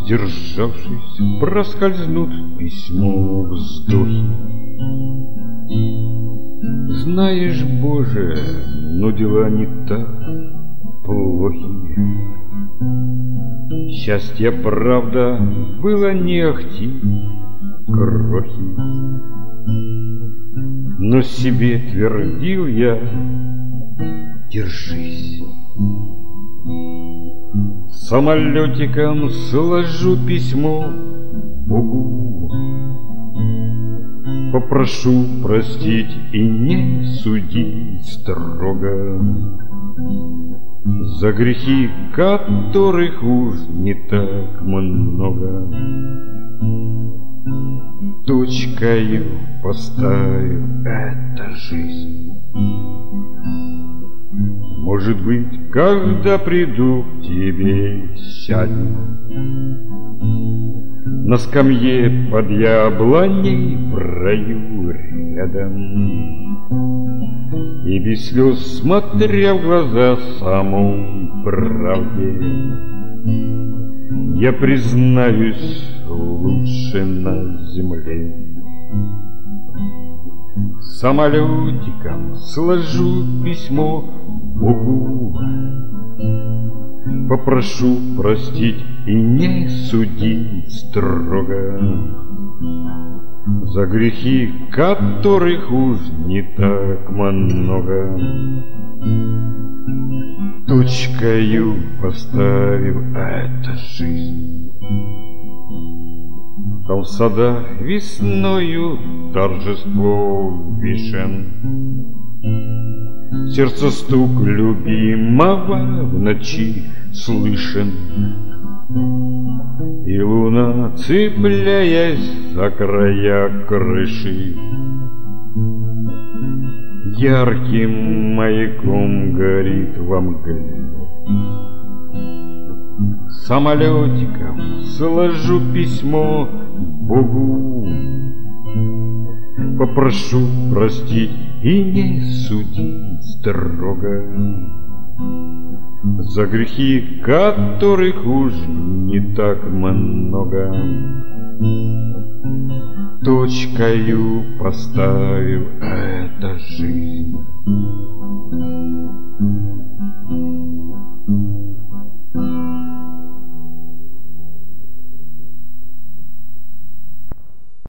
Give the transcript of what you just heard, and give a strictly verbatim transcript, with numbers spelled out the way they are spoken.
Сдержавшись, проскользнут письмо вздохи. Знаешь, Боже, но дела не так плохи. Счастье, правда, было не ахти крохи, но себе твердил я: держись. Самолетиком сложу письмо Богу, попрошу простить и не судить строго за грехи, которых уж не так много. Точкою поставив это жизнь. Может быть, когда приду к тебе, сядем на скамье под яблоней в раю рядом, и без слез, смотря в глаза самой правде, я признаюсь, лучше на земле. Самолетиком сложу письмо Богу, попрошу простить и не судить строго за грехи, которых уж не так много. Точкою поставив эту жизнь. Там в садах весною торжество вишен, сердце стук любимого в ночи слышен, и луна, цепляясь за края крыши, ярким маяком горит во мгле. Самолетиком сложу письмо Богу, попрошу простить и не судить строго за грехи, которых уж не так много. Точкою поставив эту жизнь.